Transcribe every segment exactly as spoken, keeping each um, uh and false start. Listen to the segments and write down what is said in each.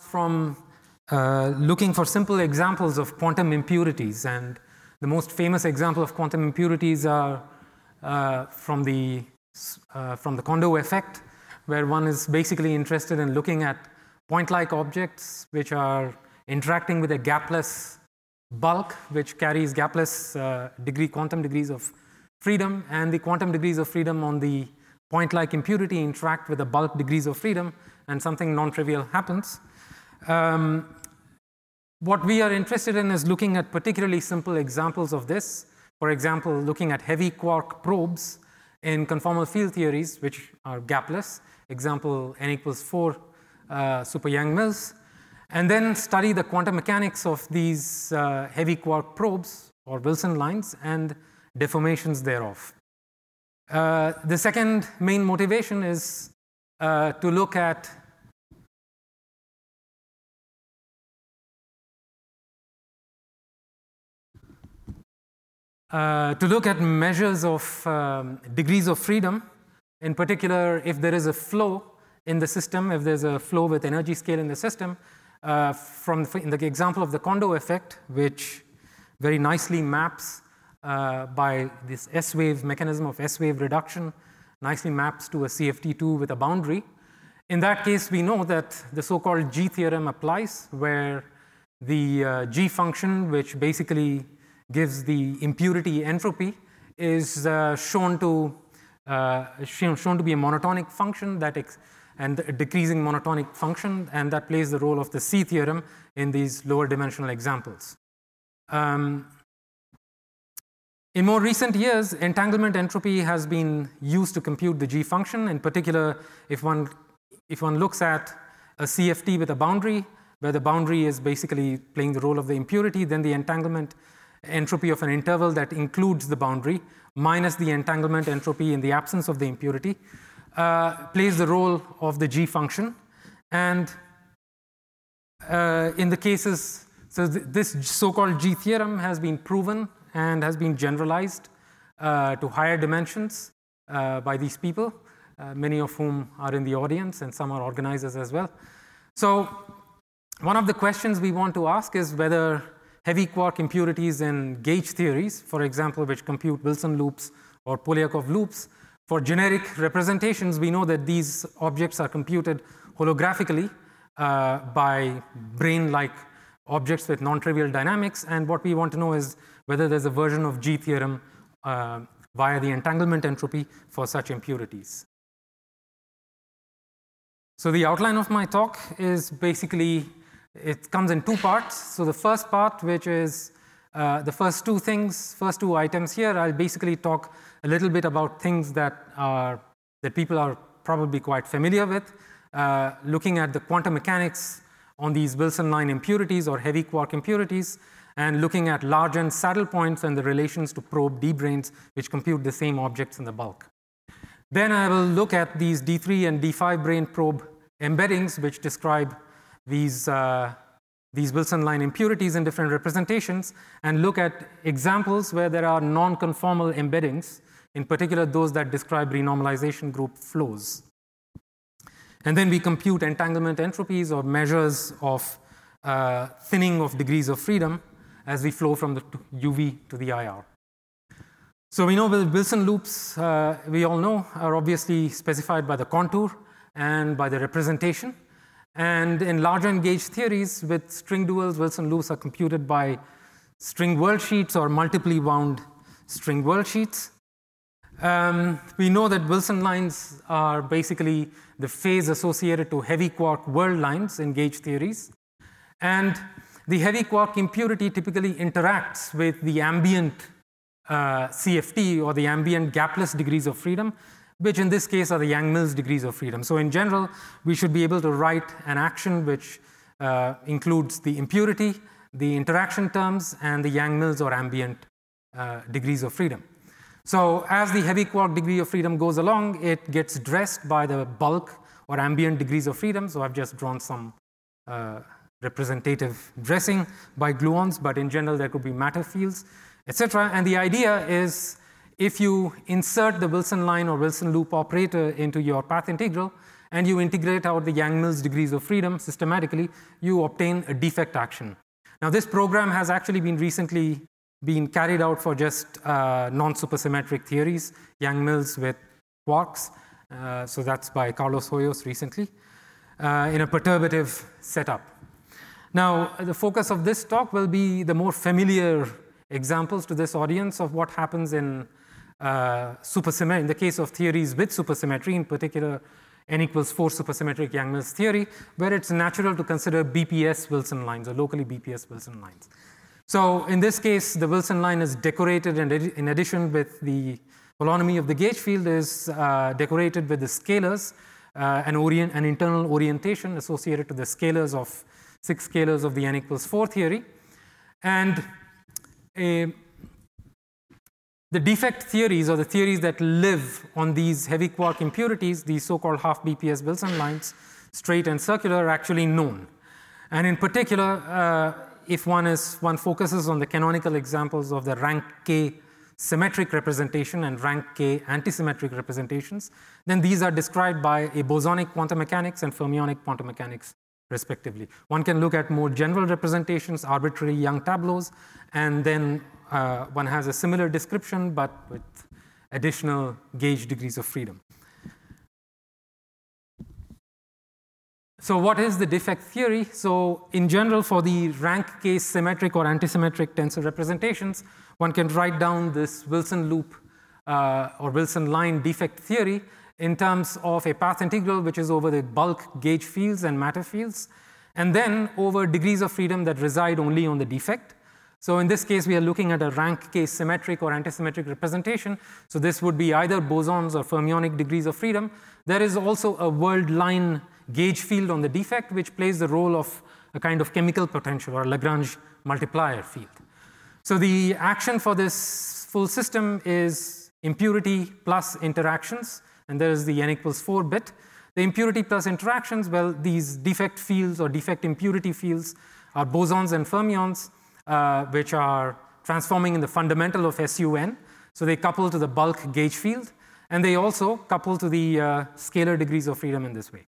from uh, looking for simple examples of quantum impurities. And the most famous example of quantum impurities are uh, from, the, uh, from the Kondo effect, where one is basically interested in looking at point-like objects which are interacting with a gapless bulk, which carries gapless uh, degree, quantum degrees of freedom, and the quantum degrees of freedom on the point-like impurity interact with the bulk degrees of freedom, and something non-trivial happens. Um, what we are interested in is looking at particularly simple examples of this. For example, looking at heavy quark probes in conformal field theories, which are gapless. Example, n equals four uh, super Yang-Mills. And then study the quantum mechanics of these uh, heavy quark probes, or Wilson lines, and deformations thereof. Uh, the second main motivation is uh, to look at uh, to look at measures of um, degrees of freedom. In particular, if there is a flow in the system, if there's a flow with energy scale in the system, uh, from in the example of the Kondo effect, which very nicely maps uh, by this S-wave mechanism of S-wave reduction, nicely maps to a C F T two with a boundary. In that case, we know that the so-called G theorem applies, where the uh, G function, which basically gives the impurity entropy, is uh, shown to uh, shown, shown to be a monotonic function that ex and a decreasing monotonic function, and that plays the role of the C theorem in these lower dimensional examples. Um, in more recent years, entanglement entropy has been used to compute the G function. In particular, if one if one looks at a C F T with a boundary, where the boundary is basically playing the role of the impurity, then the entanglement entropy of an interval that includes the boundary minus the entanglement entropy in the absence of the impurity uh, plays the role of the G function. And uh, in the cases, so th this so-called G theorem has been proven and has been generalized uh, to higher dimensions uh, by these people, uh, many of whom are in the audience, and some are organizers as well. So one of the questions we want to ask is whether heavy quark impurities in gauge theories, for example, which compute Wilson loops or Polyakov loops, for generic representations, we know that these objects are computed holographically uh, by brain-like objects with non-trivial dynamics, and what we want to know is whether there's a version of G theorem uh, via the entanglement entropy for such impurities. So the outline of my talk is basically, it comes in two parts. So the first part, which is uh, the first two things, first two items here, I'll basically talk a little bit about things that are that people are probably quite familiar with, uh, looking at the quantum mechanics on these Wilson line impurities or heavy quark impurities, and looking at large N saddle points and the relations to probe D branes, which compute the same objects in the bulk. Then I will look at these D three and D five brane probe embeddings, which describe these, uh, these Wilson line impurities in different representations, and look at examples where there are non-conformal embeddings, in particular those that describe renormalization group flows. And then we compute entanglement entropies or measures of uh, thinning of degrees of freedom as we flow from the U V to the I R. So we know the Wilson loops, uh, we all know, are obviously specified by the contour and by the representation. And in large N gauge theories with string duals, Wilson loops are computed by string world sheets or multiply wound string world sheets. Um, we know that Wilson lines are basically the phase associated to heavy quark world lines in gauge theories. And the heavy quark impurity typically interacts with the ambient uh, C F T, or the ambient gapless degrees of freedom, which in this case are the Yang-Mills degrees of freedom. So in general, we should be able to write an action which uh, includes the impurity, the interaction terms, and the Yang-Mills or ambient uh, degrees of freedom. So as the heavy quark degree of freedom goes along, it gets dressed by the bulk or ambient degrees of freedom. So I've just drawn some uh, representative dressing by gluons, but in general there could be matter fields, et cetera. And the idea is, if you insert the Wilson line or Wilson loop operator into your path integral and you integrate out the Yang-Mills degrees of freedom systematically, you obtain a defect action. Now, this program has actually been recently been carried out for just uh, non-supersymmetric theories, Yang-Mills with quarks. Uh, so that's by Carlos Hoyos recently, uh, in a perturbative setup. Now, the focus of this talk will be the more familiar examples to this audience of what happens in uh, supersymmetry, in the case of theories with supersymmetry, in particular n equals four supersymmetric Yang-Mills theory, where it's natural to consider B P S Wilson lines or locally B P S Wilson lines. So in this case, the Wilson line is decorated, and in addition with the holonomy of the gauge field is uh, decorated with the scalars, uh, an, orient, an internal orientation associated to the scalars of six scalars of the n equals four theory. And a, the defect theories, or the theories that live on these heavy quark impurities, these so-called half B P S Wilson lines, straight and circular, are actually known. And in particular, uh, if one, is, one focuses on the canonical examples of the rank K symmetric representation and rank K antisymmetric representations, then these are described by a bosonic quantum mechanics and fermionic quantum mechanics, respectively. One can look at more general representations, arbitrary Young tableaus, and then uh, one has a similar description, but with additional gauge degrees of freedom. So what is the defect theory? So in general, for the rank K symmetric or antisymmetric tensor representations, one can write down this Wilson loop uh, or Wilson line defect theory in terms of a path integral, which is over the bulk gauge fields and matter fields, and then over degrees of freedom that reside only on the defect. So in this case, we are looking at a rank K symmetric or antisymmetric representation. So this would be either bosons or fermionic degrees of freedom. There is also a world line gauge field on the defect, which plays the role of a kind of chemical potential or Lagrange multiplier field. So the action for this full system is impurity plus interactions, and there is the n equals four bit. The impurity plus interactions, well, these defect fields or defect impurity fields are bosons and fermions, uh, which are transforming in the fundamental of S U N. So they couple to the bulk gauge field, and they also couple to the uh, scalar degrees of freedom in this way.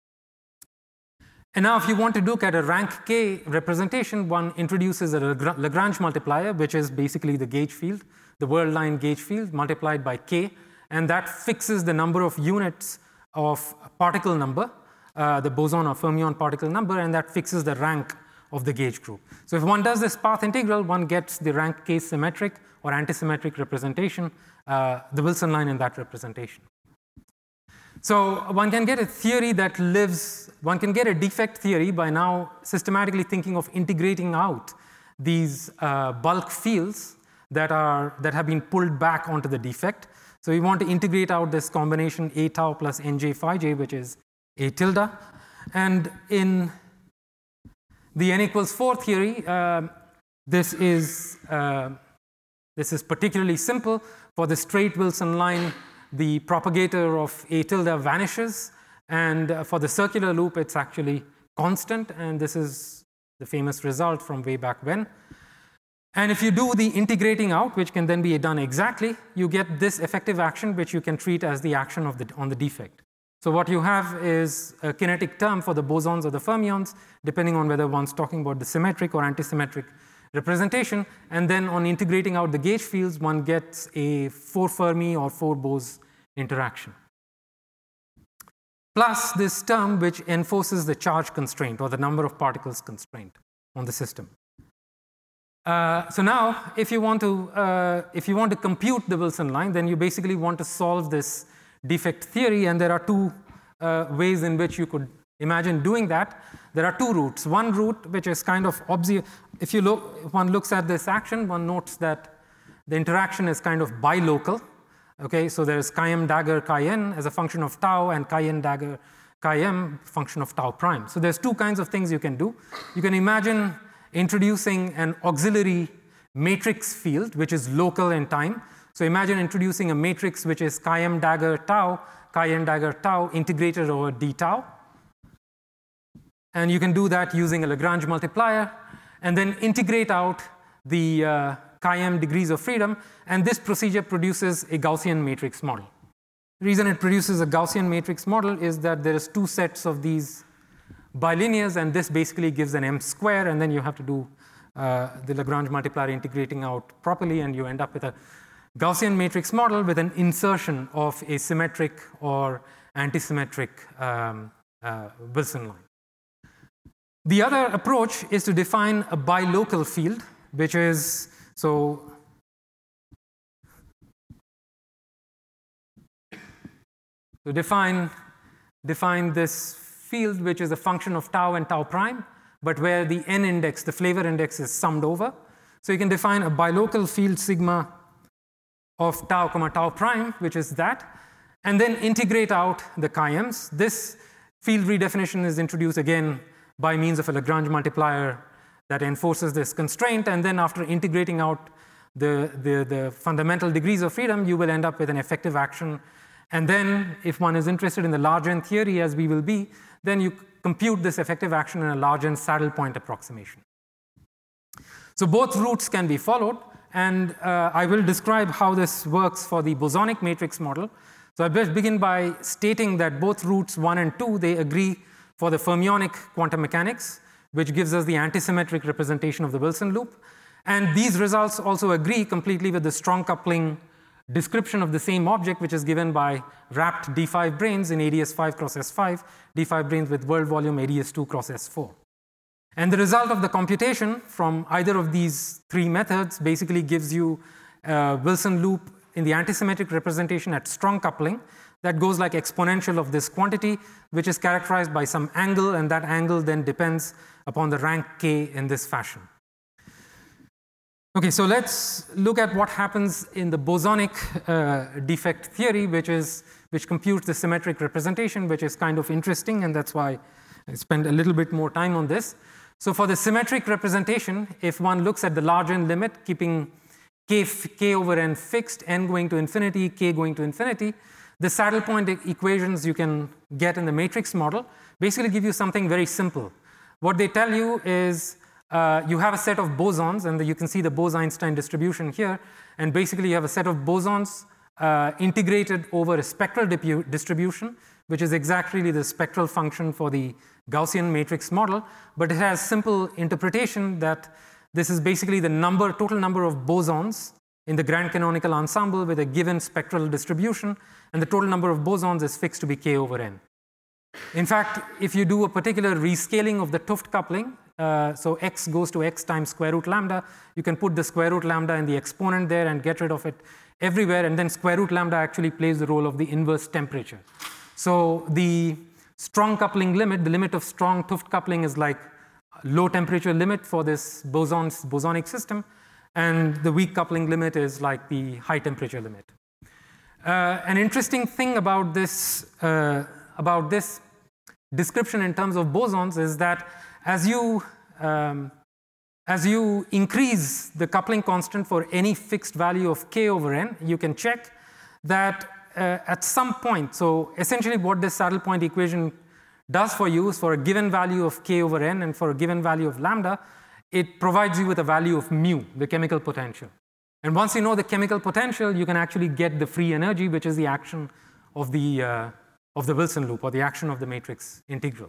And now if you want to look at a rank K representation, one introduces a Lagrange multiplier, which is basically the gauge field, the world line gauge field multiplied by K, and that fixes the number of units of particle number, uh, the boson or fermion particle number, and that fixes the rank of the gauge group. So if one does this path integral, one gets the rank K symmetric or antisymmetric representation, uh, the Wilson line in that representation. So one can get a theory that lives, one can get a defect theory by now systematically thinking of integrating out these uh, bulk fields that, are, that have been pulled back onto the defect. So we want to integrate out this combination A tau plus Nj phi j, which is A tilde. And in the n equals four theory, uh, this, is, uh, this is particularly simple. For the straight Wilson line, the propagator of A tilde vanishes, and uh, for the circular loop, it's actually constant, and this is the famous result from way back when. And if you do the integrating out, which can then be done exactly, you get this effective action, which you can treat as the action of the, on the defect. So what you have is a kinetic term for the bosons or the fermions, depending on whether one's talking about the symmetric or antisymmetric representation, and then on integrating out the gauge fields, one gets a four Fermi or four Bose interaction. Plus this term which enforces the charge constraint or the number of particles constraint on the system. Uh, so now, if you want to, uh, if you want to compute the Wilson line, then you basically want to solve this defect theory, and there are two uh, ways in which you could imagine doing that. There are two routes. One route, which is kind of obvious. If you look, if one looks at this action, one notes that the interaction is kind of bilocal. Okay, so there is chi-m dagger chi-n as a function of tau, and chi-n dagger chi-m function of tau prime. So there's two kinds of things you can do. You can imagine introducing an auxiliary matrix field, which is local in time. So imagine introducing a matrix which is chi-m dagger tau, chi-n dagger tau integrated over d tau. And you can do that using a Lagrange multiplier, and then integrate out the uh, chi-m degrees of freedom, and this procedure produces a Gaussian matrix model. The reason it produces a Gaussian matrix model is that there is two sets of these bilinears, and this basically gives an M square, and then you have to do uh, the Lagrange multiplier integrating out properly, and you end up with a Gaussian matrix model with an insertion of a symmetric or antisymmetric um, uh, Wilson line. The other approach is to define a bilocal field, which is, so to define, define this field, which is a function of tau and tau prime, but where the n index, the flavor index, is summed over. So you can define a bilocal field sigma of tau comma tau prime, which is that, and then integrate out the chi-m's. This field redefinition is introduced again by means of a Lagrange multiplier that enforces this constraint, and then after integrating out the, the, the fundamental degrees of freedom, you will end up with an effective action. And then, if one is interested in the large N theory, as we will be, then you compute this effective action in a large N saddle point approximation. So both routes can be followed, and uh, I will describe how this works for the bosonic matrix model. So I best begin by stating that both routes one and two, they agree for the fermionic quantum mechanics, which gives us the antisymmetric representation of the Wilson loop. And these results also agree completely with the strong coupling description of the same object, which is given by wrapped D five branes in A D S five cross S five, D five branes with world volume A D S two cross S four. And the result of the computation from either of these three methods basically gives you a Wilson loop in the antisymmetric representation at strong coupling that goes like exponential of this quantity, which is characterized by some angle, and that angle then depends upon the rank k in this fashion. Okay, so let's look at what happens in the bosonic uh, defect theory, which is which computes the symmetric representation, which is kind of interesting, and that's why I spend a little bit more time on this. So for the symmetric representation, if one looks at the large N limit, keeping k, k over n fixed, n going to infinity, k going to infinity, the saddle point e equations you can get in the matrix model basically give you something very simple. What they tell you is uh, you have a set of bosons, and the, you can see the Bose-Einstein distribution here, and basically you have a set of bosons uh, integrated over a spectral distribution, which is exactly the spectral function for the Gaussian matrix model, but it has simple interpretation that this is basically the number, total number of bosons in the grand canonical ensemble with a given spectral distribution, and the total number of bosons is fixed to be k over n. In fact, if you do a particular rescaling of the 't Hooft coupling, uh, so x goes to x times square root lambda, you can put the square root lambda in the exponent there and get rid of it everywhere, and then square root lambda actually plays the role of the inverse temperature. So the strong coupling limit, the limit of strong 't Hooft coupling is like low temperature limit for this bosons, bosonic system, and the weak coupling limit is like the high temperature limit. Uh, an interesting thing about this, uh, about this description in terms of bosons is that as you, um, as you increase the coupling constant for any fixed value of k over n, you can check that uh, at some point, so essentially what this saddle point equation does for you is for a given value of k over n and for a given value of lambda, it provides you with a value of mu, the chemical potential. And once you know the chemical potential, you can actually get the free energy, which is the action of the, uh, of the Wilson loop, or the action of the matrix integral.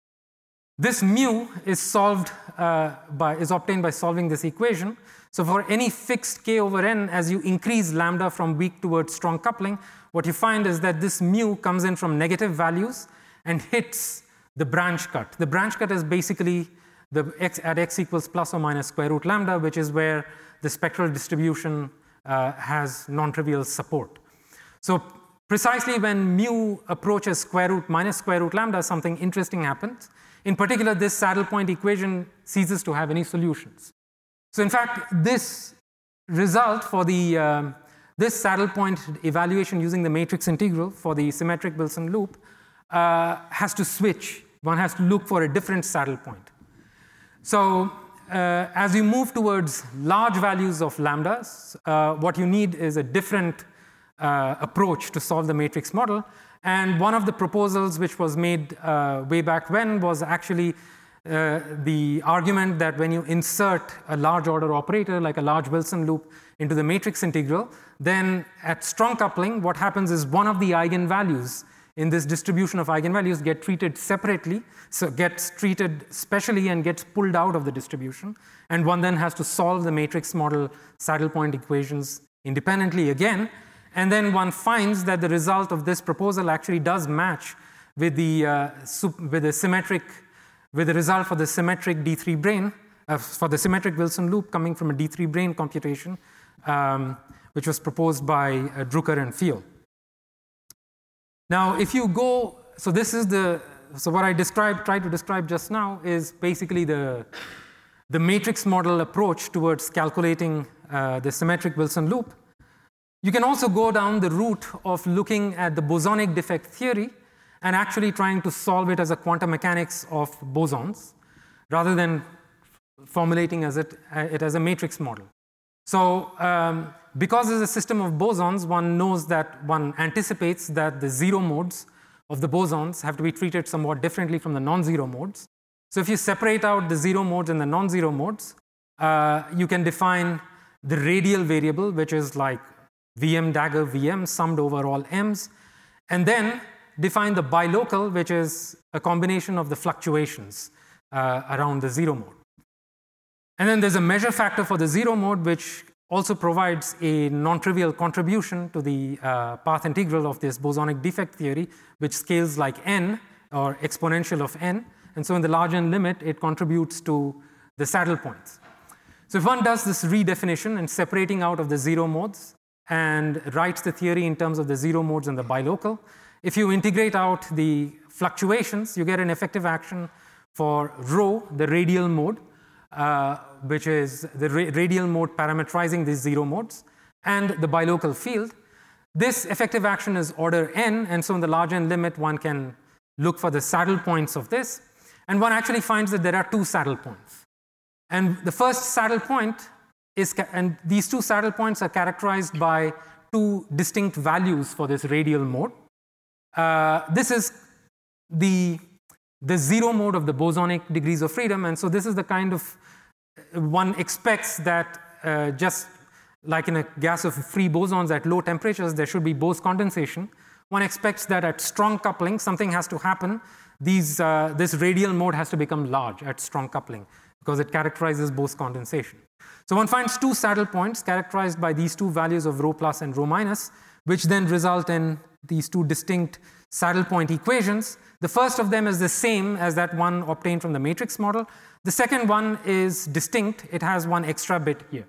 This mu is solved uh, by, is obtained by solving this equation. So for any fixed k over n, as you increase lambda from weak towards strong coupling, what you find is that this mu comes in from negative values and hits the branch cut. The branch cut is basically the x at x equals plus or minus square root lambda, which is where the spectral distribution uh, has non-trivial support. So precisely when mu approaches square root minus square root lambda, something interesting happens. In particular, this saddle point equation ceases to have any solutions. So in fact, this result for the, um, this saddle point evaluation using the matrix integral for the symmetric Wilson loop uh, has to switch. One has to look for a different saddle point. So uh, as you move towards large values of lambdas, uh, what you need is a different uh, approach to solve the matrix model. And one of the proposals which was made uh, way back when was actually uh, the argument that when you insert a large order operator, like a large Wilson loop, into the matrix integral, then at strong coupling, what happens is one of the eigenvalues in this distribution of eigenvalues get treated separately, so gets treated specially and gets pulled out of the distribution. And one then has to solve the matrix model saddle point equations independently again. And then one finds that the result of this proposal actually does match with the, uh, with the symmetric, with the result for the symmetric D three brane, uh, for the symmetric Wilson loop coming from a D three brane computation, um, which was proposed by uh, Drucker and Fiol. Now, if you go, so this is the, so what I described, tried to describe just now is basically the, the matrix model approach towards calculating uh, the symmetric Wilson loop. You can also go down the route of looking at the bosonic defect theory and actually trying to solve it as a quantum mechanics of bosons, rather than formulating as it, uh, it as a matrix model. So um, because it's a system of bosons, one knows that one anticipates that the zero modes of the bosons have to be treated somewhat differently from the non-zero modes. So if you separate out the zero modes and the non-zero modes, uh, you can define the radial variable, which is like Vm dagger Vm summed over all m's, and then define the bilocal, which is a combination of the fluctuations uh, around the zero mode. And then there's a measure factor for the zero mode, which also provides a non-trivial contribution to the uh, path integral of this bosonic defect theory, which scales like n, or exponential of n. And so in the large n limit, it contributes to the saddle points. So if one does this redefinition and separating out of the zero modes and writes the theory in terms of the zero modes and the bilocal, if you integrate out the fluctuations, you get an effective action for rho, the radial mode, Uh, which is the ra radial mode parametrizing these zero modes, and the bilocal field. This effective action is order n, and so in the large n limit, one can look for the saddle points of this, and one actually finds that there are two saddle points. And the first saddle point is, and these two saddle points are characterized by two distinct values for this radial mode. Uh, this is the the zero mode of the bosonic degrees of freedom, and so this is the kind of, one expects that uh, just like in a gas of free bosons at low temperatures, there should be Bose condensation. One expects that at strong coupling, something has to happen. These, uh, this radial mode has to become large at strong coupling because it characterizes Bose condensation. So one finds two saddle points characterized by these two values of rho plus and rho minus, which then result in these two distinct saddle point equations. The first of them is the same as that one obtained from the matrix model. The second one is distinct. It has one extra bit here.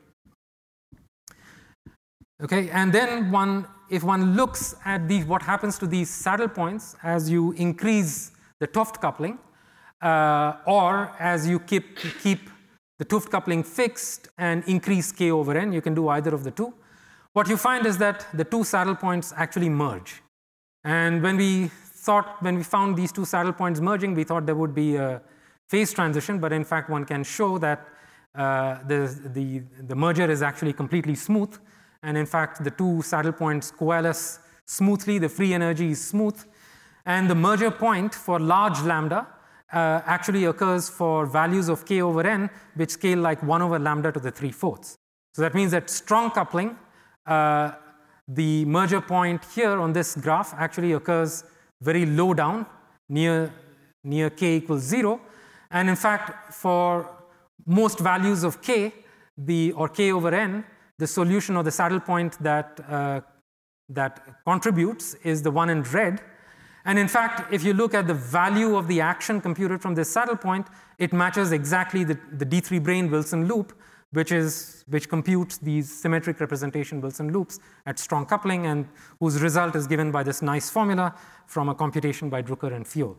Okay, and then one, if one looks at the, what happens to these saddle points as you increase the 't Hooft coupling, uh, or as you keep, keep the 't Hooft coupling fixed and increase k over n, you can do either of the two. What you find is that the two saddle points actually merge. And when we thought, when we found these two saddle points merging, we thought there would be a phase transition, but in fact one can show that uh, the, the, the merger is actually completely smooth. And in fact, the two saddle points coalesce smoothly, the free energy is smooth. And the merger point for large lambda uh, actually occurs for values of k over n, which scale like one over lambda to the three fourths. So that means that strong coupling, uh, the merger point here on this graph actually occurs very low down, near, near k equals zero. And in fact, for most values of k, the, or k over n, the solution or the saddle point that, uh, that contributes is the one in red. And in fact, if you look at the value of the action computed from this saddle point, it matches exactly the, the D three brane Wilson loop, which, is, which computes these symmetric representation Wilson loops at strong coupling, and whose result is given by this nice formula from a computation by Drucker and Fiol.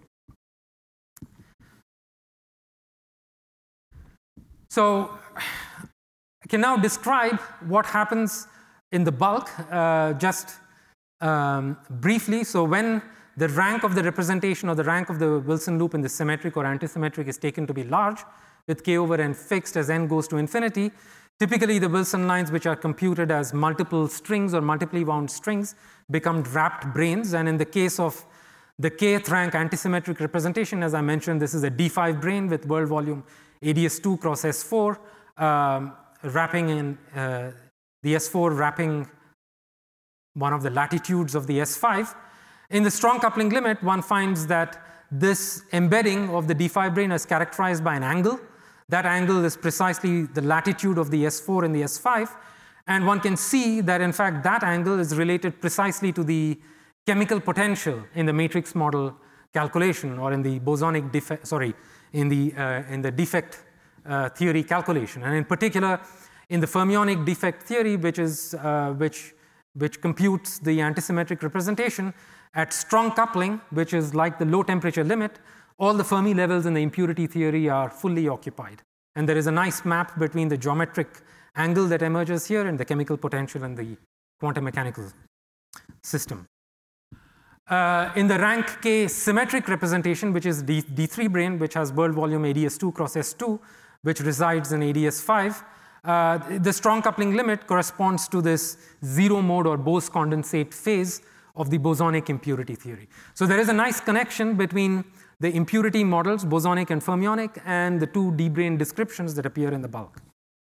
So I can now describe what happens in the bulk uh, just um, briefly. So when the rank of the representation or the rank of the Wilson loop in the symmetric or antisymmetric is taken to be large, with k over n fixed as n goes to infinity, typically the Wilson lines, which are computed as multiple strings or multiply wound strings, become wrapped branes. And in the case of The kth rank antisymmetric representation, as I mentioned, this is a D five brane with world volume A D S two cross S four, um, wrapping in uh, the S four wrapping one of the latitudes of the S five. In the strong coupling limit, one finds that this embedding of the D five brane is characterized by an angle. That angle is precisely the latitude of the S four and the S five. And one can see that, in fact, that angle is related precisely to the chemical potential in the matrix model calculation, or in the bosonic defect, sorry, in the, uh, in the defect uh, theory calculation. And in particular, in the fermionic defect theory, which, is, uh, which, which computes the antisymmetric representation, at strong coupling, which is like the low temperature limit, all the Fermi levels in the impurity theory are fully occupied. And there is a nice map between the geometric angle that emerges here and the chemical potential in the quantum mechanical system. Uh, in the rank K symmetric representation, which is D, D3 brane, which has world volume A D S two cross S two, which resides in A D S five, uh, the strong coupling limit corresponds to this zero mode or Bose condensate phase of the bosonic impurity theory. So there is a nice connection between the impurity models, bosonic and fermionic, and the two D brane descriptions that appear in the bulk.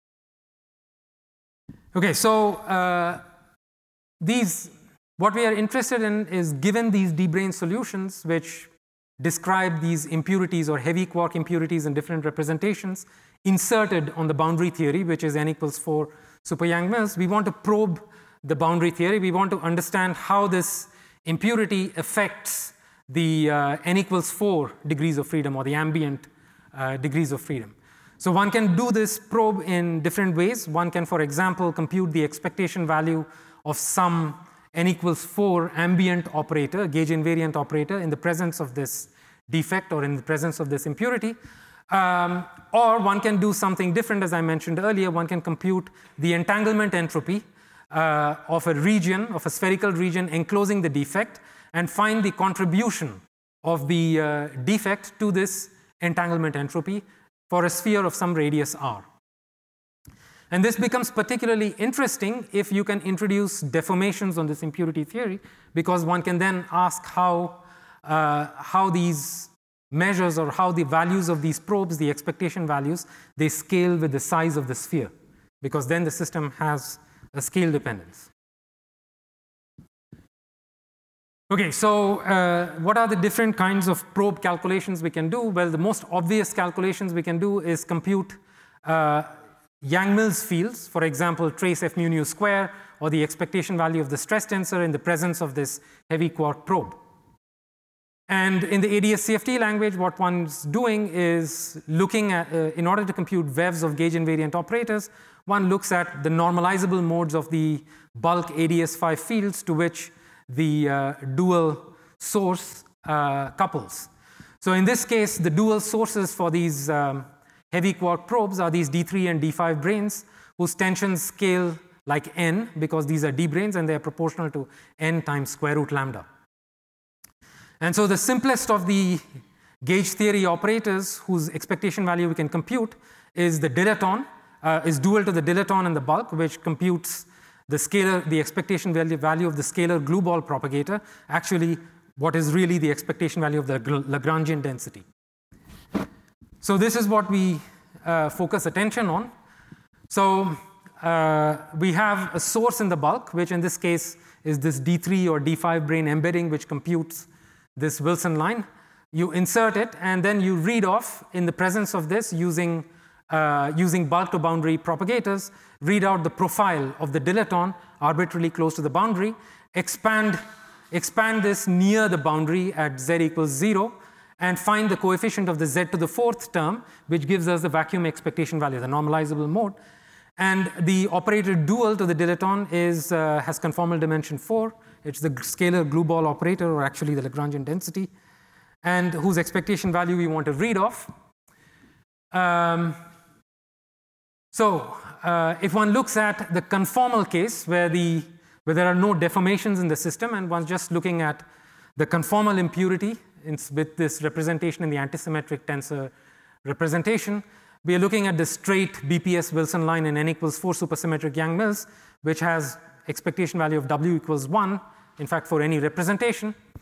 Okay, so uh, these, what we are interested in is, given these D brane solutions, which describe these impurities or heavy quark impurities in different representations, inserted on the boundary theory, which is n equals four super Yang-Mills, we want to probe the boundary theory. We want to understand how this impurity affects the uh, n equals four degrees of freedom, or the ambient uh, degrees of freedom. So one can do this probe in different ways. One can, for example, compute the expectation value of some n equals four ambient operator, gauge invariant operator, in the presence of this defect or in the presence of this impurity. Um, or one can do something different, as I mentioned earlier. One can compute the entanglement entropy uh, of a region, of a spherical region enclosing the defect, and find the contribution of the uh, defect to this entanglement entropy for a sphere of some radius r. And this becomes particularly interesting if you can introduce deformations on this impurity theory, because one can then ask how, uh, how these measures, or how the values of these probes, the expectation values, they scale with the size of the sphere, because then the system has a scale dependence. Okay, so uh, what are the different kinds of probe calculations we can do? Well, the most obvious calculations we can do is compute uh, Yang-Mills fields, for example, trace F mu nu square, or the expectation value of the stress tensor in the presence of this heavy quark probe. And in the A D S C F T language, what one's doing is looking at, uh, in order to compute V E Vs of gauge invariant operators, one looks at the normalizable modes of the bulk A D S five fields to which the uh, dual source uh, couples. So in this case, the dual sources for these um, heavy quark probes are these D three and D five branes, whose tensions scale like n, because these are D branes and they are proportional to n times square root lambda. And so the simplest of the gauge theory operators whose expectation value we can compute is the dilaton, uh, is dual to the dilaton in the bulk, which computes the scalar, the expectation value, value of the scalar glue ball propagator, actually what is really the expectation value of the Lagrangian density. So this is what we uh, focus attention on. So uh, we have a source in the bulk, which in this case is this D three or D five brane embedding, which computes this Wilson line. You insert it, and then you read off in the presence of this using, uh, using bulk to boundary propagators, read out the profile of the dilaton arbitrarily close to the boundary, expand, expand this near the boundary at z equals zero, and find the coefficient of the z to the fourth term, which gives us the vacuum expectation value, the normalizable mode. And the operator dual to the dilaton is, uh, has conformal dimension four. It's the scalar glue ball operator, or actually the Lagrangian density, and whose expectation value we want to read off. Um, so uh, if one looks at the conformal case, where, the, where there are no deformations in the system, and one's just looking at the conformal impurity in, with this representation in the antisymmetric tensor representation, we are looking at the straight B P S Wilson line in n equals four supersymmetric Yang-Mills, which has expectation value of W equals one, in fact, for any representation.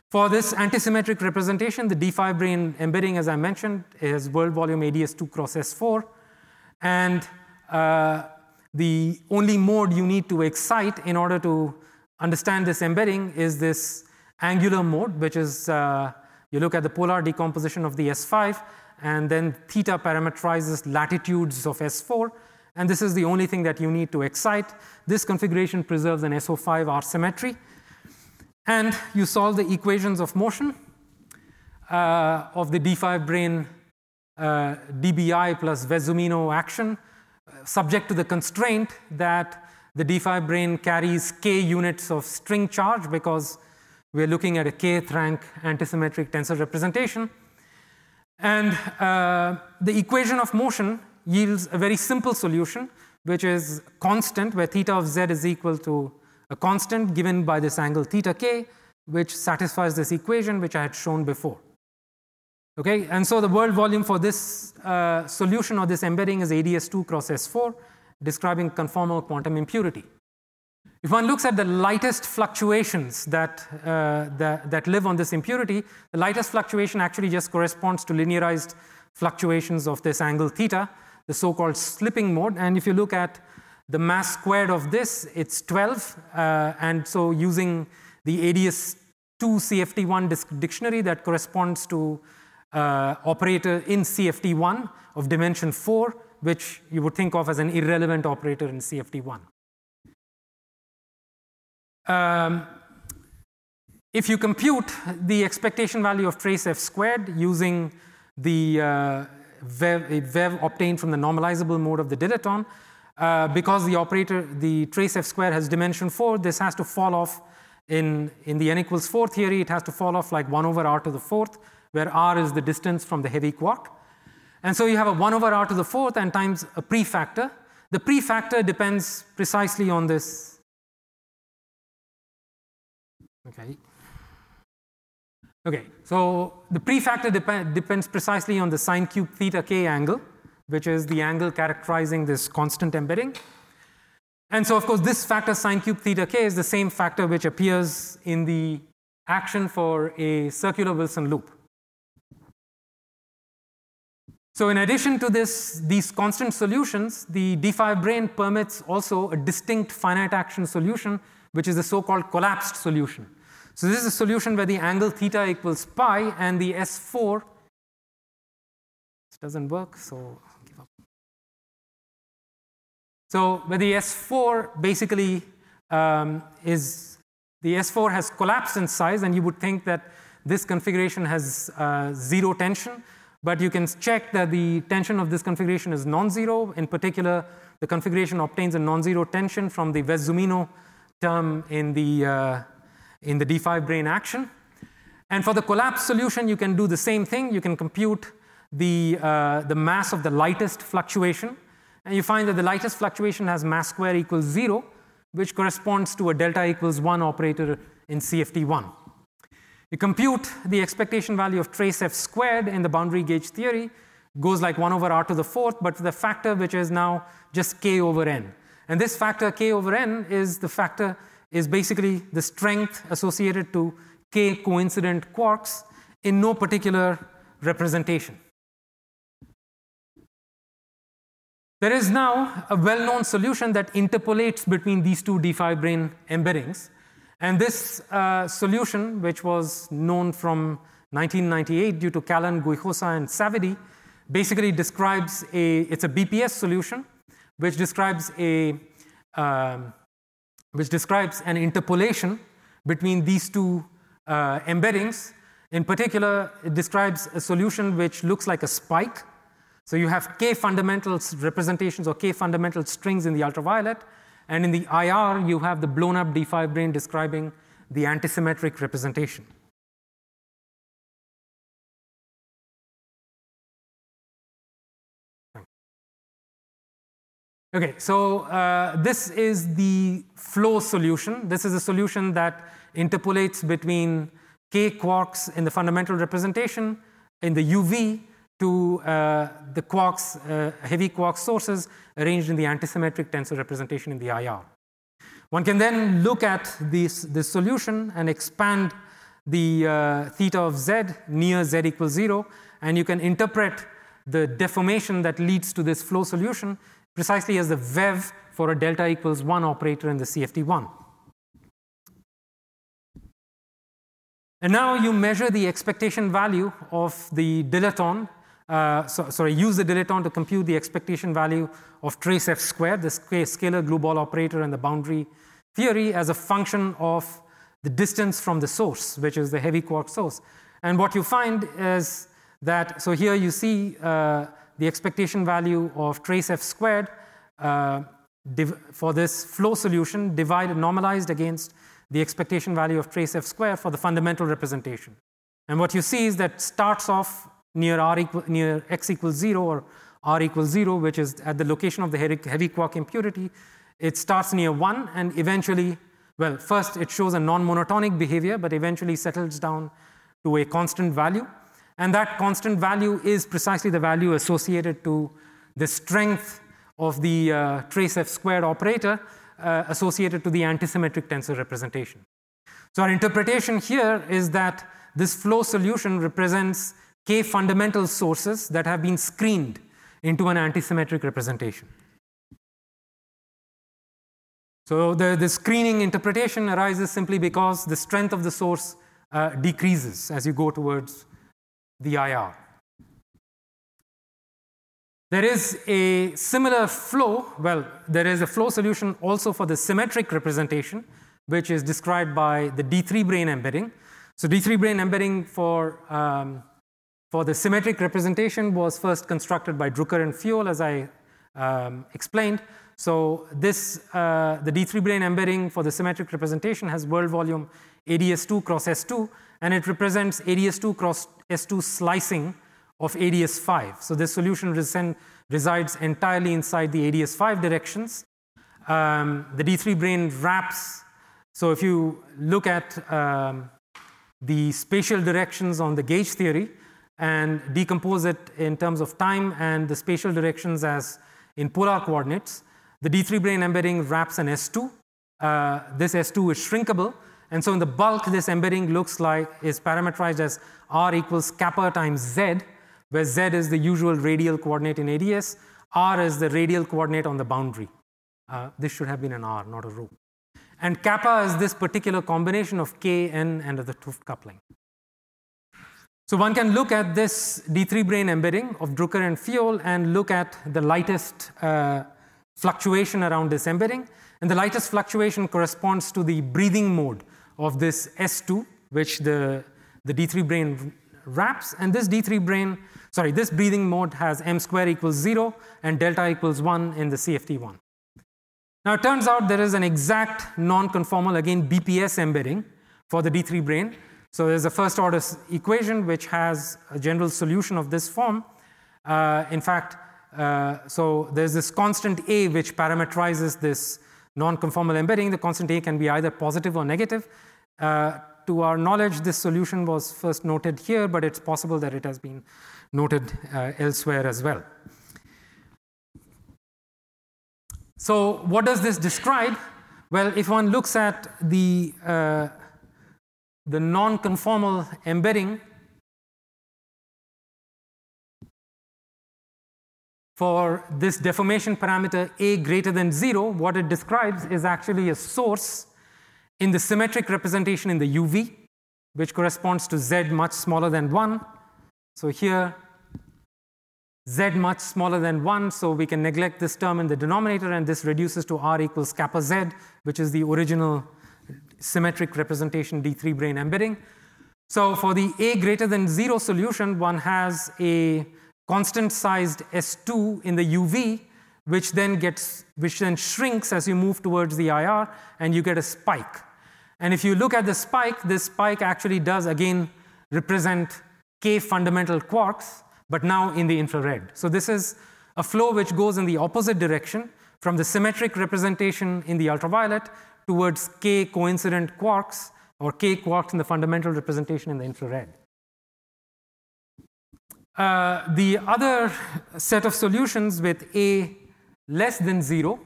For this antisymmetric representation, the D five brane embedding, as I mentioned, is world volume A D S two cross S four. And uh, the only mode you need to excite in order to understand this embedding is this angular mode, which is uh, you look at the polar decomposition of the S five, and then theta parameterizes latitudes of S four. And this is the only thing that you need to excite. This configuration preserves an S O five R symmetry. And you solve the equations of motion uh, of the D five brane uh, D B I plus Vezzumino action, uh, subject to the constraint that the D five brane carries k units of string charge, because we're looking at a kth rank antisymmetric tensor representation. And uh, the equation of motion yields a very simple solution, which is constant, where theta of z is equal to a constant given by this angle theta k, which satisfies this equation which I had shown before. Okay, and so the world volume for this uh, solution or this embedding is A D S two cross S four, describing conformal quantum impurity. If one looks at the lightest fluctuations that, uh, that, that live on this impurity, the lightest fluctuation actually just corresponds to linearized fluctuations of this angle theta, the so-called slipping mode. And if you look at the mass squared of this, it's twelve. Uh, and so using the A D S two C F T one dictionary, that corresponds to uh, operator in C F T one of dimension four, which you would think of as an irrelevant operator in C F T one. Um, if you compute the expectation value of trace f squared using the uh, V E V, V E V obtained from the normalizable mode of the dilaton, uh, because the operator, the trace f squared has dimension four, this has to fall off in, in the n equals four theory, it has to fall off like one over r to the fourth, where r is the distance from the heavy quark. And so you have a one over r to the fourth and times a prefactor. The prefactor depends precisely on this. Okay. Okay, so the prefactor dep depends precisely on the sine cube theta k angle, which is the angle characterizing this constant embedding. And so, of course, this factor sine cube theta k is the same factor which appears in the action for a circular Wilson loop. So in addition to this, these constant solutions, the D five brane permits also a distinct finite action solution, which is the so-called collapsed solution. So this is a solution where the angle theta equals pi and the S four, this doesn't work, so give up. So where the S four basically um, is, the S four has collapsed in size, and you would think that this configuration has uh, zero tension, but you can check that the tension of this configuration is non-zero. In particular, the configuration obtains a non-zero tension from the Vezzumino term in the uh, in the D five brane action. And for the collapsed solution, you can do the same thing. You can compute the, uh, the mass of the lightest fluctuation. And you find that the lightest fluctuation has mass square equals zero, which corresponds to a delta equals one operator in C F T one. You compute the expectation value of trace f squared in the boundary gauge theory, goes like one over r to the fourth, but the factor which is now just k over n. And this factor k over n is the factor is basically the strength associated to k coincident quarks in no particular representation. There is now a well-known solution that interpolates between these two D five brane embeddings. And this uh, solution, which was known from nineteen ninety-eight due to Callan, Guijosa, and Savidi, basically describes a, it's a B P S solution, which describes a, um, which describes an interpolation between these two uh, embeddings. In particular, it describes a solution which looks like a spike. So you have k fundamental representations or k fundamental strings in the ultraviolet, and in the I R, you have the blown up D five brane describing the antisymmetric representation. Okay, so uh, this is the flow solution. This is a solution that interpolates between k quarks in the fundamental representation in the U V to uh, the quarks, uh, heavy quark sources arranged in the antisymmetric tensor representation in the I R. One can then look at this, this solution and expand the uh, theta of z near z equals zero, and you can interpret the deformation that leads to this flow solution precisely as the V E V for a delta equals one operator in the C F T one. And now you measure the expectation value of the dilaton, uh, so, sorry, use the dilaton to compute the expectation value of trace F squared, the scalar glue ball operator in the boundary theory, as a function of the distance from the source, which is the heavy quark source. And what you find is that, so here you see uh, the expectation value of trace F squared uh, for this flow solution divided, normalized against the expectation value of trace F squared for the fundamental representation. And what you see is that starts off near r equal, near x equals zero or r equals zero, which is at the location of the heavy quark impurity. It starts near one and eventually, well, first it shows a non-monotonic behavior, but eventually settles down to a constant value. And that constant value is precisely the value associated to the strength of the uh, trace F squared operator uh, associated to the antisymmetric tensor representation. So our interpretation here is that this flow solution represents k fundamental sources that have been screened into an antisymmetric representation. So the, the screening interpretation arises simply because the strength of the source uh, decreases as you go towards the I R. There is a similar flow, well, there is a flow solution also for the symmetric representation, which is described by the D three brane embedding. So D three brane embedding for, um, for the symmetric representation was first constructed by Drucker and Fioul, as I um, explained. So this, uh, the D three brane embedding for the symmetric representation has world volume A D S two cross S two, and it represents A D S two cross S two slicing of A D S five. So this solution resides entirely inside the A D S five directions. Um, the D three brane wraps, so if you look at um, the spatial directions on the gauge theory and decompose it in terms of time and the spatial directions as in polar coordinates, the D three brane embedding wraps an S two. Uh, this S two is shrinkable, and so in the bulk, this embedding looks like is parameterized as R equals kappa times Z, where Z is the usual radial coordinate in A D S, R is the radial coordinate on the boundary. Uh, this should have been an R, not a rho. And kappa is this particular combination of K, N, and of the 't Hooft coupling. So one can look at this D three brane embedding of Drucker and Fioul and look at the lightest uh, fluctuation around this embedding. And the lightest fluctuation corresponds to the breathing mode of this S two, which the, the D three brane wraps. And this D three brane, sorry, this breathing mode has m square equals zero and delta equals one in the C F T one. Now it turns out there is an exact non-conformal, again, B P S embedding for the D three brane. So there's a first order equation which has a general solution of this form. Uh, in fact, uh, so there's this constant A which parameterizes this non-conformal embedding. The constant A can be either positive or negative. Uh, to our knowledge, this solution was first noted here, but it's possible that it has been noted uh, elsewhere as well. So what does this describe? Well, if one looks at the uh, the non-conformal embedding for this deformation parameter A greater than zero, what it describes is actually a source in the symmetric representation in the U V, which corresponds to Z much smaller than one. So here, Z much smaller than one, so we can neglect this term in the denominator, and this reduces to R equals kappa Z, which is the original symmetric representation D three brane embedding. So for the A greater than zero solution, one has a constant sized S two in the U V, which then gets, which then shrinks as you move towards the I R, and you get a spike. And if you look at the spike, this spike actually does again represent K fundamental quarks, but now in the infrared. So this is a flow which goes in the opposite direction from the symmetric representation in the ultraviolet towards K coincident quarks, or K quarks in the fundamental representation in the infrared. Uh, the other set of solutions with A less than zero,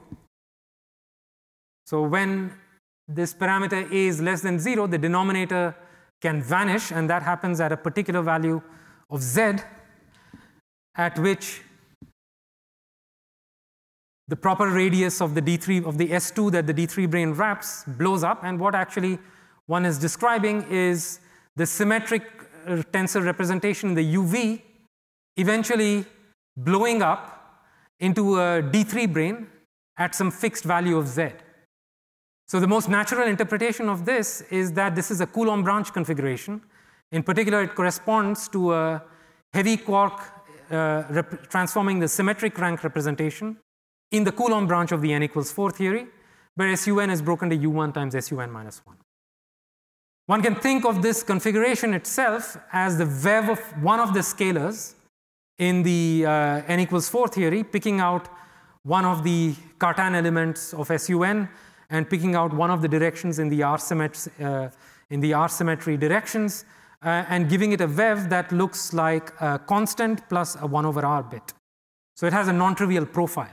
so when this parameter A is less than zero, the denominator can vanish, and that happens at a particular value of z, at which the proper radius of the D three, of the S two that the D three brane wraps, blows up. And what actually one is describing is the symmetric uh, tensor representation in the U V eventually blowing up into a D three brane at some fixed value of z. So the most natural interpretation of this is that this is a Coulomb branch configuration. In particular, it corresponds to a heavy quark uh, transforming the symmetric rank representation in the Coulomb branch of the n equals four theory, where S U n is broken to U one times S U n minus one. One can think of this configuration itself as the vev of one of the scalars in the uh, n equals four theory, picking out one of the Cartan elements of S U n and picking out one of the directions in the R, symmet uh, in the R symmetry directions uh, and giving it a vev that looks like a constant plus a one over R bit. So it has a non-trivial profile.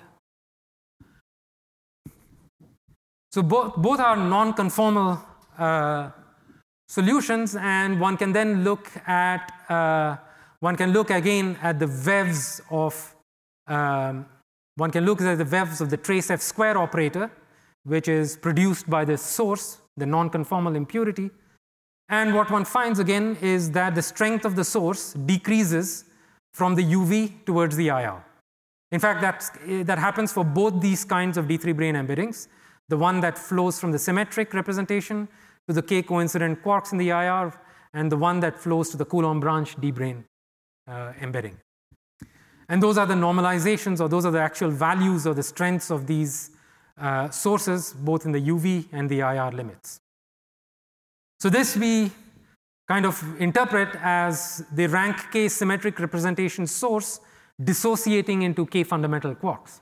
So both, both are non-conformal uh, solutions, and one can then look at, uh, one can look again at the vevs of, um, one can look at the vevs of the trace F square operator, which is produced by the source, the non-conformal impurity. And what one finds again is that the strength of the source decreases from the U V towards the I R. In fact, that's, that happens for both these kinds of D three brane embeddings. The one that flows from the symmetric representation to the K coincident quarks in the I R, and the one that flows to the Coulomb branch D brane uh, embedding. And those are the normalizations, or those are the actual values or the strengths of these uh, sources, both in the U V and the I R limits. So this we kind of interpret as the rank K symmetric representation source dissociating into K fundamental quarks.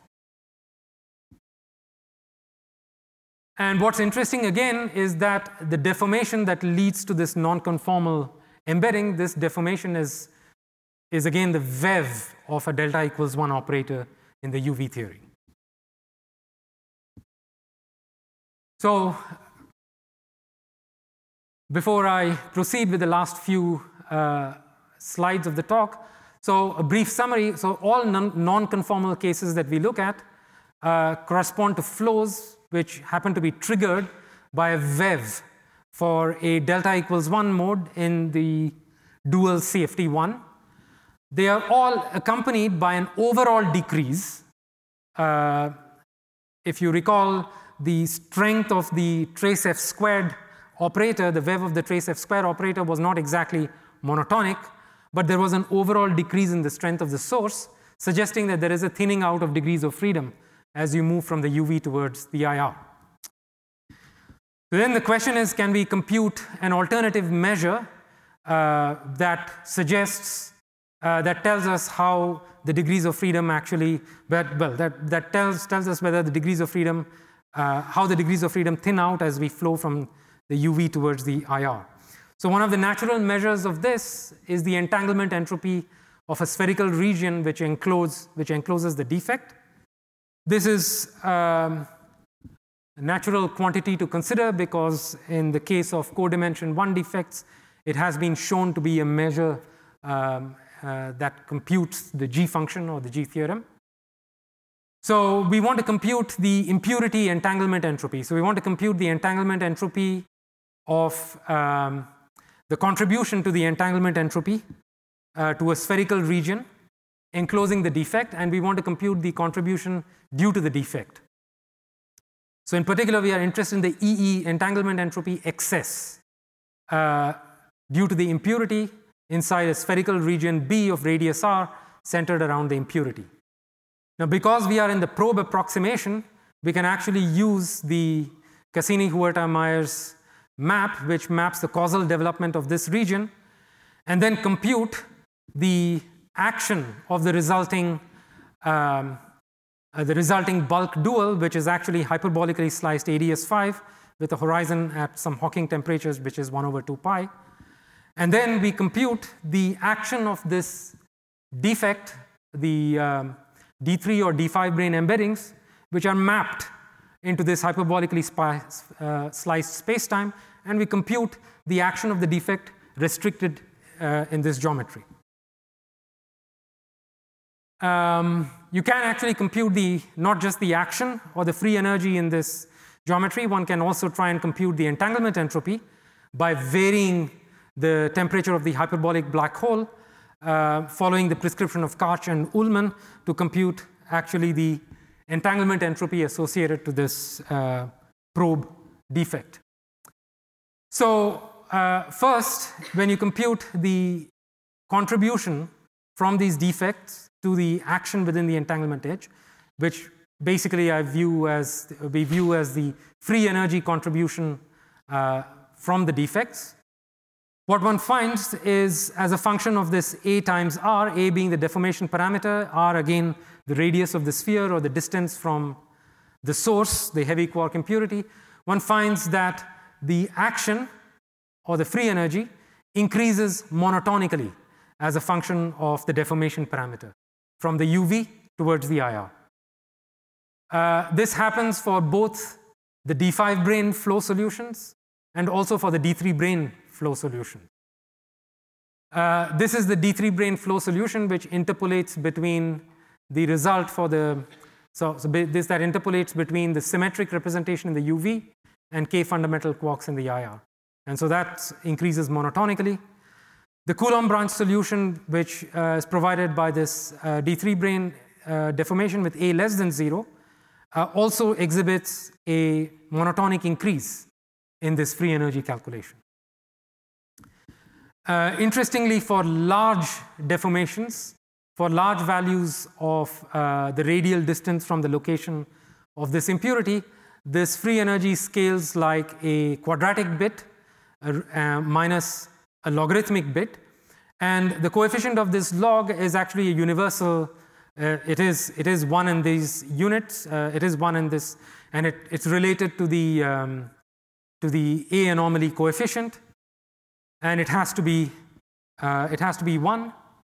And what's interesting again is that the deformation that leads to this non-conformal embedding, this deformation is, is again the vev of a delta equals one operator in the U V theory. So before I proceed with the last few uh, slides of the talk, so a brief summary. So all non-conformal cases that we look at uh, correspond to flows which happen to be triggered by a vev for a delta equals one mode in the dual C F T one. They are all accompanied by an overall decrease. Uh, if you recall, the strength of the trace F squared operator, the vev of the trace F squared operator was not exactly monotonic, but there was an overall decrease in the strength of the source, suggesting that there is a thinning out of degrees of freedom as you move from the U V towards the I R. So then the question is, can we compute an alternative measure uh, that suggests, uh, that tells us how the degrees of freedom actually, but, well, that, that tells, tells us whether the degrees of freedom, uh, how the degrees of freedom thin out as we flow from the U V towards the I R. So one of the natural measures of this is the entanglement entropy of a spherical region which, enclose, which encloses the defect. This is um, a natural quantity to consider because in the case of codimension one defects, it has been shown to be a measure um, uh, that computes the G function or the G theorem. So we want to compute the impurity entanglement entropy. So we want to compute the entanglement entropy of um, the contribution to the entanglement entropy uh, to a spherical region enclosing the defect, and we want to compute the contribution due to the defect. So in particular, we are interested in the E E entanglement entropy excess uh, due to the impurity inside a spherical region B of radius R centered around the impurity. Now, because we are in the probe approximation, we can actually use the Cassini-Huerta-Myers map, which maps the causal development of this region, and then compute the action of the resulting um, uh, the resulting bulk dual, which is actually hyperbolically sliced A D S five with a horizon at some Hawking temperatures, which is one over two pi. And then we compute the action of this defect, the um, D three or D five brane embeddings, which are mapped into this hyperbolically uh, sliced spacetime, and we compute the action of the defect restricted uh, in this geometry. Um, you can actually compute the, not just the action or the free energy in this geometry, one can also try and compute the entanglement entropy by varying the temperature of the hyperbolic black hole, uh, following the prescription of Karch and Ullmann to compute actually the entanglement entropy associated to this uh, probe defect. So uh, first, when you compute the contribution from these defects to the action within the entanglement edge, which basically I view as, we view as the free energy contribution uh, from the defects, what one finds is, as a function of this A times R, A being the deformation parameter, R again the radius of the sphere or the distance from the source, the heavy quark impurity, one finds that the action or the free energy increases monotonically as a function of the deformation parameter from the U V towards the I R. Uh, this happens for both the D five brane flow solutions and also for the D three brane flow solution. Uh, this is the D three brane flow solution which interpolates between the result for the, so, so this that interpolates between the symmetric representation in the U V and K fundamental quarks in the I R. And so that increases monotonically. The Coulomb branch solution, which uh, is provided by this uh, D three brane uh, deformation with A less than zero, uh, also exhibits a monotonic increase in this free energy calculation. Uh, interestingly, for large deformations, for large values of uh, the radial distance from the location of this impurity, this free energy scales like a quadratic bit uh, uh, minus a logarithmic bit. And the coefficient of this log is actually a universal, uh, it, is, it is one in these units, uh, it is one in this, and it, it's related to the, um, to the A anomaly coefficient. And it has to be, uh, it has to be one.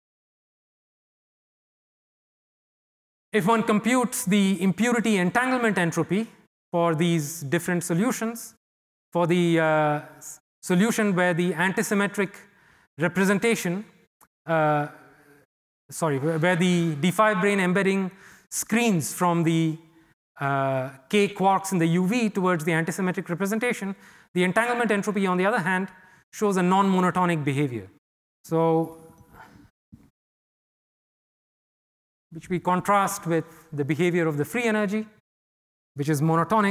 If one computes the impurity entanglement entropy for these different solutions, for the uh, solution where the antisymmetric representation, uh, sorry, where the D five brane embedding screens from the uh, K quarks in the U V towards the antisymmetric representation, the entanglement entropy, on the other hand, shows a non-monotonic behavior. So, which we contrast with the behavior of the free energy, which is monotonic.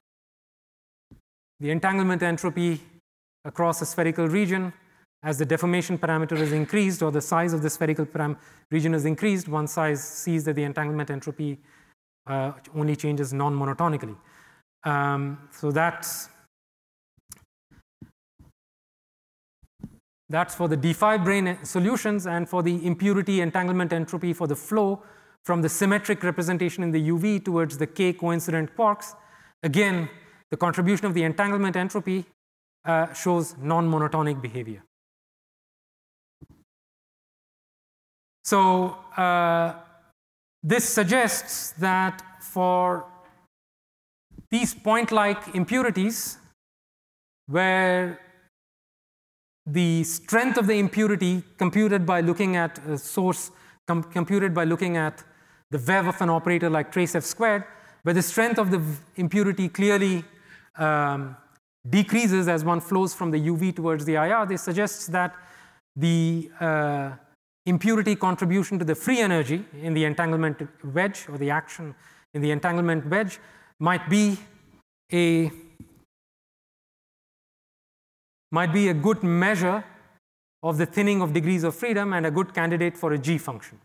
The entanglement entropy across a spherical region, as the deformation parameter is increased or the size of the spherical param region is increased, one size sees that the entanglement entropy uh, only changes non-monotonically. Um, so that's That's for the D five brane solutions, and for the impurity entanglement entropy for the flow from the symmetric representation in the U V towards the K coincident quarks. Again, the contribution of the entanglement entropy uh, shows non-monotonic behavior. So uh, this suggests that for these point-like impurities, where the strength of the impurity computed by looking at a source, com computed by looking at the V E V of an operator like trace F squared, where the strength of the impurity clearly um, decreases as one flows from the U V towards the I R, this suggests that the uh, impurity contribution to the free energy in the entanglement wedge, or the action in the entanglement wedge, might be a might be a good measure of the thinning of degrees of freedom and a good candidate for a G function.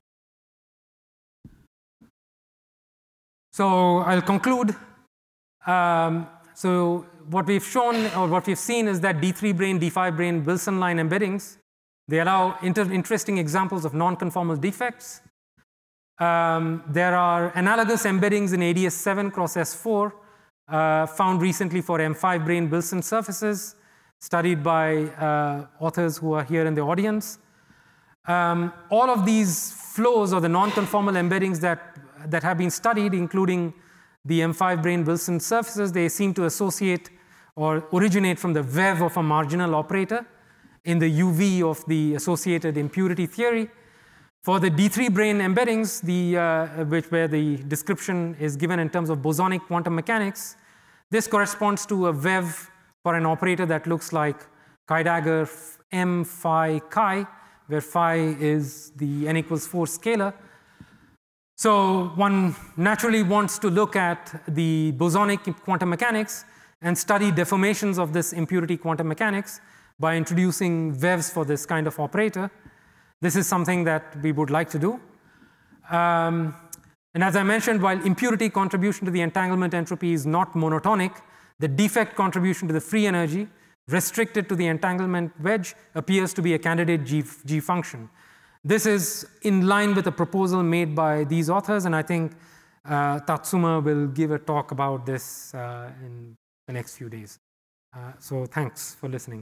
So I'll conclude. Um, so what we've shown, or what we've seen, is that D three brane, D five brane Wilson line embeddings, they allow inter interesting examples of non-conformal defects. Um, there are analogous embeddings in A D S seven cross S four uh, found recently for M five brane Wilson surfaces, studied by uh, authors who are here in the audience. Um, all of these flows, or the non-conformal embeddings that, that have been studied, including the M five brane Wilson surfaces, they seem to associate or originate from the V E V of a marginal operator in the U V of the associated impurity theory. For the D three brane embeddings, the, uh, which where the description is given in terms of bosonic quantum mechanics, this corresponds to a V E V for an operator that looks like chi-dagger M phi chi, where phi is the n equals four scalar. So one naturally wants to look at the bosonic quantum mechanics and study deformations of this impurity quantum mechanics by introducing V E Vs for this kind of operator. This is something that we would like to do. Um, and as I mentioned, while impurity contribution to the entanglement entropy is not monotonic, the defect contribution to the free energy restricted to the entanglement wedge appears to be a candidate G, G function. This is in line with a proposal made by these authors, and I think uh, Tatsuma will give a talk about this uh, in the next few days. Uh, so thanks for listening.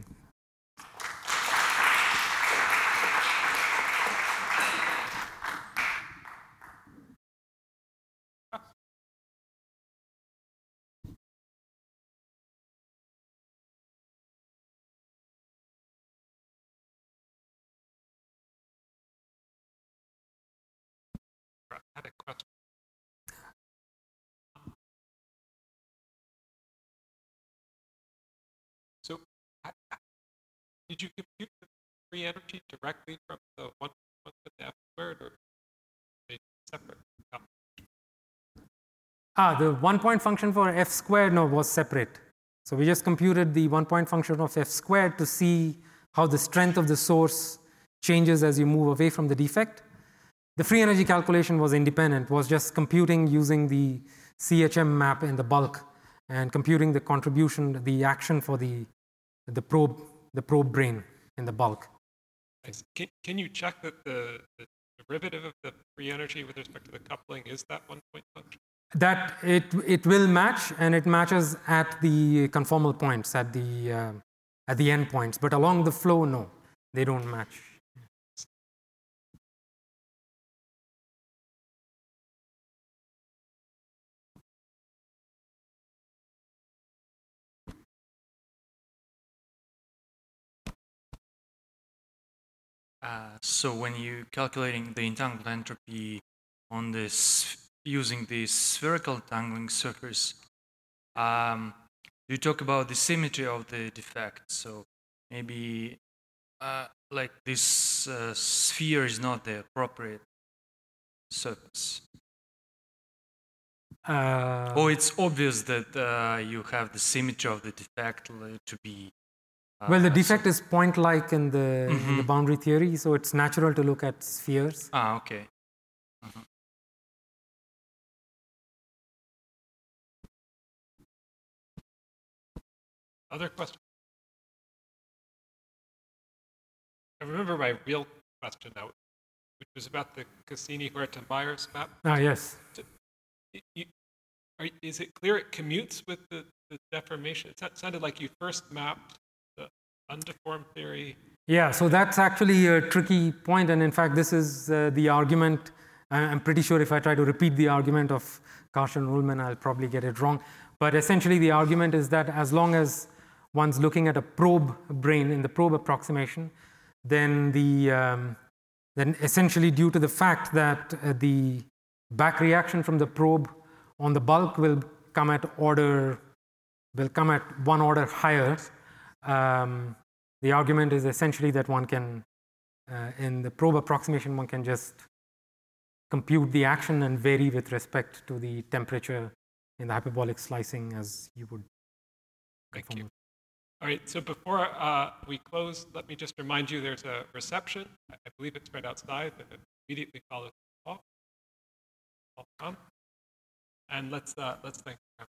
I had a question. So, did you compute the free energy directly from the one one to the F squared, or they separate? Oh. Ah, the one-point function for F squared, no, was separate. So we just computed the one-point function of F squared to see how the strength of the source changes as you move away from the defect. The free energy calculation was independent, was just computing using the C H M map in the bulk and computing the contribution, the action for the, the probe, the probe brane in the bulk. Can, can you check that the, the derivative of the free energy with respect to the coupling is that one-point function? That it, it will match, and it matches at the conformal points, at the, uh, at the end points. But along the flow, no, they don't match. Uh, so when you're calculating the entanglement entropy on this using the spherical entangling surface, um, you talk about the symmetry of the defect. So maybe uh, like this uh, sphere is not the appropriate surface. Uh, or it's obvious that uh, you have the symmetry of the defect to be. Uh, well, the defect so is point-like in the, mm-hmm. in the boundary theory, so it's natural to look at spheres. Ah, okay. Uh-huh. Other questions? I remember my real question now, which was about the Cassini-Huerta-Myers map. Ah, yes. So, you, are, is it clear it commutes with the, the deformation? It sounded like you first mapped the undeformed theory. Yeah, so that's actually a tricky point, and in fact, this is uh, the argument. I'm pretty sure if I try to repeat the argument of Carsten Ullman, I'll probably get it wrong. But essentially, the argument is that as long as one's looking at a probe brane in the probe approximation, then the um, then essentially due to the fact that uh, the back reaction from the probe on the bulk will come at order will come at one order higher. Um, the argument is essentially that one can, uh, in the probe approximation, one can just compute the action and vary with respect to the temperature in the hyperbolic slicing as you would. Thank you. All right, so before uh, we close, let me just remind you there's a reception. I believe it's right outside, and it immediately follows the talk. Welcome. And let's, uh, let's thank you.